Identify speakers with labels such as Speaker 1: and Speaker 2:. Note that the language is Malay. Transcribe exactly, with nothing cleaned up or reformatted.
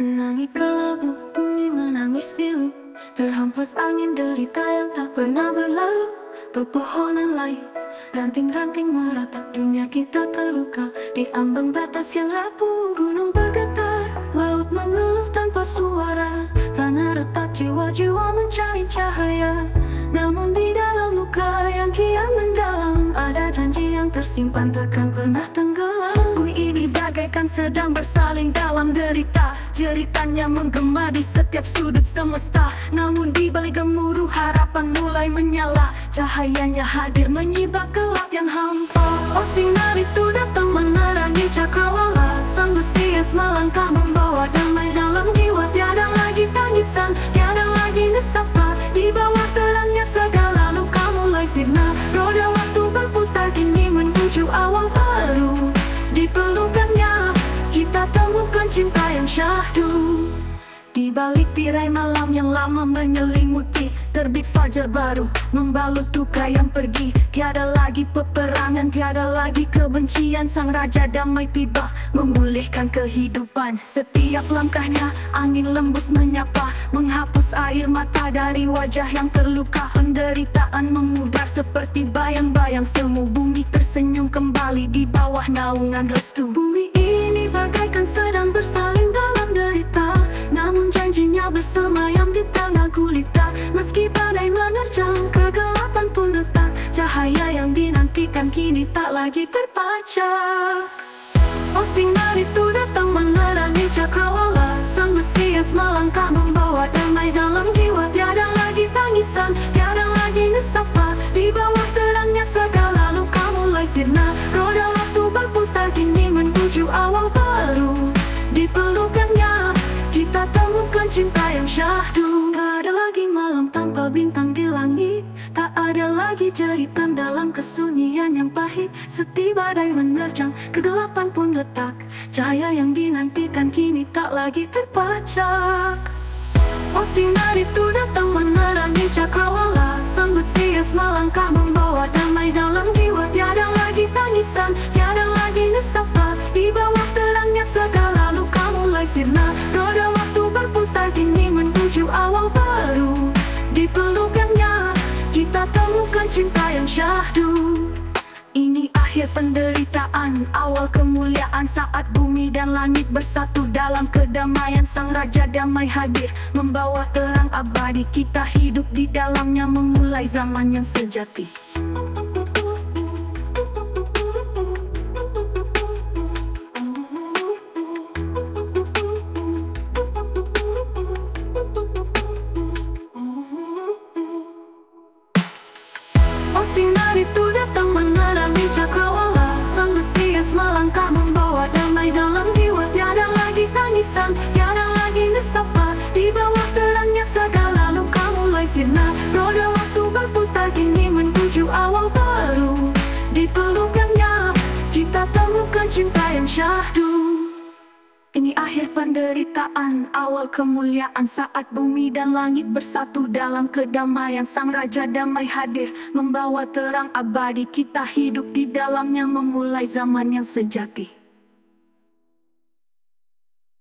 Speaker 1: Langit kelabu, bumi menangis pilu, terhempas angin derita yang tak pernah berlalu. Pepohonan layu, ranting-ranting meratap, dunia kita terluka di ambang batas yang rapuh. Gunung bergetar, laut mengeluh tanpa suara, tanah retak, jiwa-jiwa mencari cahaya. Namun di dalam luka yang kian mendalam, ada janji yang tersimpan takkan pernah tenggelam. Bumi ini bagaikan sedang bersaling dalam derita, jeritannya menggema di setiap sudut semesta. Namun di balik gemuruh harapan mulai menyala, cahayanya hadir menyibak gelap yang hampa. Oh, sinar itu datang menerangi cakrawala, sang besi yang melangkah membawa damai dalam jiwa. Tiada lagi tangisan, tiada lagi nestapa, di bawah terangnya segala luka mulai sirna. Roda waktu berputar kini menuju awal baru, di pelukannya kita temukan cinta yang syahdu. Di balik tirai malam yang lama menyelimuti, terbit fajar baru membalut duka yang pergi. Tiada lagi peperangan, tiada lagi kebencian. Sang Raja Damai tiba memulihkan kehidupan. Setiap langkahnya angin lembut menyapa, menghapus air mata dari wajah yang terluka. Penderitaan memudar seperti bayang-bayang semu. Bumi tersenyum kembali di bawah naungan restu. Bumi ini bagaikan sedang bersalin dalam derita, namun janjinya bersemayam di tengah gulita. Meski badai menerjang, kegelapan pun letak, cahaya yang dinantikan kini tak lagi terpacak. Oh, sinar itu datang menerangi cakrawala, sang besi yang melangkah membawa damai dalam jiwa. Tiada lagi tangisan, tiada lagi nestapa, di bawah terangnya segala luka mulai sirna. Roda waktu berputar kini menuju awal baru, di pelukannya kita temukan cinta yang syahdu. Tak ada lagi malam tanpa bintang di langit, tak ada lagi jeritan dalam kesunyian yang pahit. Setiap badai menerjang, kegelapan pun letak, cahaya yang dinantikan kini tak lagi terpacak. Oh, sinar itu datang menerangi cakrawala, sang besi yang melangkah membawa damai dalam jiwa. Tiada lagi tangisan, tiada lagi nestapa, di bawah terangnya segala luka mulai sirna. Roda waktu berputar kini menuju awal baru, di pelukannya kita temukan cinta yang syahdu. Ini akhir penderitaan, awal kemuliaan, saat bumi dan langit bersatu dalam kedamaian. Sang Raja Damai hadir membawa terang abadi, kita hidup di dalamnya memulai zaman yang sejati. Oh, sinar itu datang menerangi cakrawala, sang besi yang melangkah membawa damai dalam jiwa. Tiada lagi tangisan, tiada lagi nestapa, di bawah terangnya segala luka mulai sirna. Roda waktu berputar kini menuju awal baru, di pelukannya kita temukan cinta yang syahdu. Ini akhir penderitaan, awal kemuliaan, saat bumi dan langit bersatu dalam kedamaian. Sang Raja Damai hadir membawa terang abadi, kita hidup di dalamnya memulai zaman yang sejati.